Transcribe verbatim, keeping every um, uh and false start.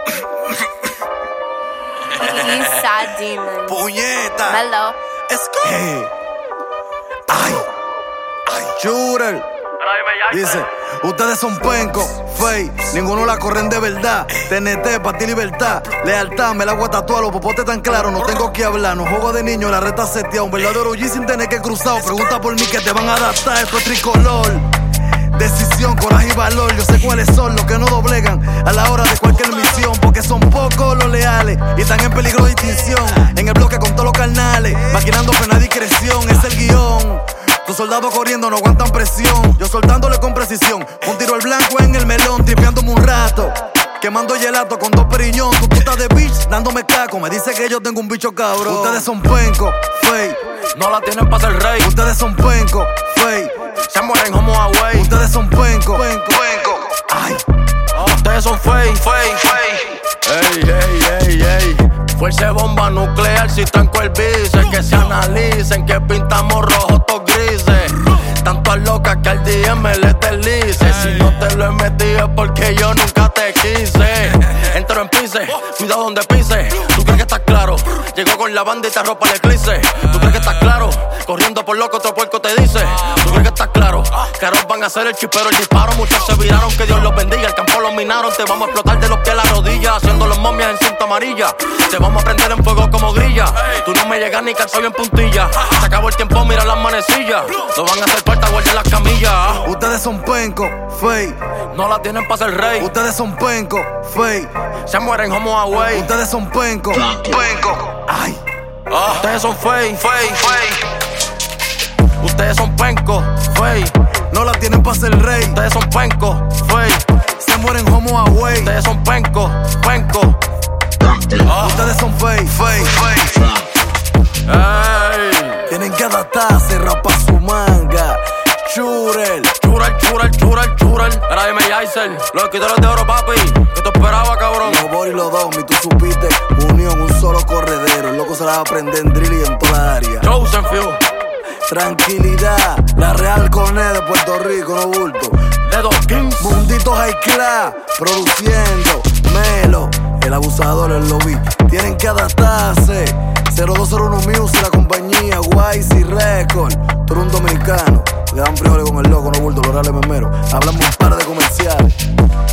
Eastside Demon. Puñeta. Hello. Es que. Hey. Ay. Ay. Shooter. Dice, ustedes son pencos, fake, ninguno la corren de verdad. T N T, pa' ti libertad, lealtad, me la voy a tatuar, los popotes tan claros, no tengo que hablar. No juego de niño, la reta seteada, un verdadero G sin tener que cruzar. Pregunta por mí que te van a adaptar, esto es tricolor. Decisión, coraje y valor, yo sé cuáles son los que no doblegan a la hora de cualquier misión, porque son pocos los leales y están en peligro de extinción. En el bloque con todos los carnales, maquinando frena discreción, es el guión. Tus soldados corriendo no aguantan presión, yo soltándole con precisión. Un tiro al blanco en el melón, tripeándome un rato, quemando gelato con dos periñón. Tu puta de bitch dándome caco, me dice que yo tengo un bicho cabrón. Ustedes son pencos, fake, no la tienen pa' ser rey. Ustedes son pencos, fake, se mueren como away. Ustedes son pencos, penco, penco. Ay, oh, ustedes son fake, fake, fake. Ey, ey, ey, ey. Fuerza de bomba nuclear si tranco el bice. Que se analicen que pintamos rojos todos grises. Tantas locas que al D M le deslice. Si no te lo he metido es porque yo nunca te quise. Entro en pise, cuidado donde pise. ¿Tú crees que estás claro? Llegó con la banda y te arropa el eclipse. ¿Tú crees que estás claro? Corriendo por loco otro puerco te dice. ¿Tú crees que estás claro? Caros van a hacer el chipero, el disparo. Muchos se viraron, que Dios los bendiga. El campo los minaron, te vamos a explotar de los pies a la rodilla. Haciendo los momias en cinta amarilla. Te vamos a prender en fuego como grilla. Tú no me llegas ni calzado en puntilla. Se acabó el tiempo, mira las manecillas. No van a hacer falta, guarden las camillas. Ustedes son pencos, fake, no la tienen pa' ser rey. Ustedes son pencos, fake, se mueren como away. Ustedes son pencos, pencos. Ay, oh, ustedes son fake, fake, fake. Ustedes son pencos, fake, no la tienen pa' ser rey. Ustedes son pencos, fake, se mueren como away. Ustedes son pencos, pencos. Oh. Ustedes son fake, fake, fake. Ey. Tienen que adaptarse, rapa su manga. Churel, churel, churel, churel, churel. Era dime Yaisel, los esquitores de oro, papi. ¿Qué te esperaba, cabrón? Los Boris y los Domi, tú supiste. Unión, un solo corredero. El loco se la va a aprender en drill y en toda la área. Chosen few. Tranquilidad, la Real Cornet de Puerto Rico, no bulto. De dos Kings. Mundito High Class, produciendo. Melo, el abusador, el lobby. Tienen que adaptarse. cero dos cero uno Music, la compañía, Wise y Record. Tú eres un dominicano, le dan frijoles con el loco, no bulto, los reales memeros. Hablamos un par de comerciales.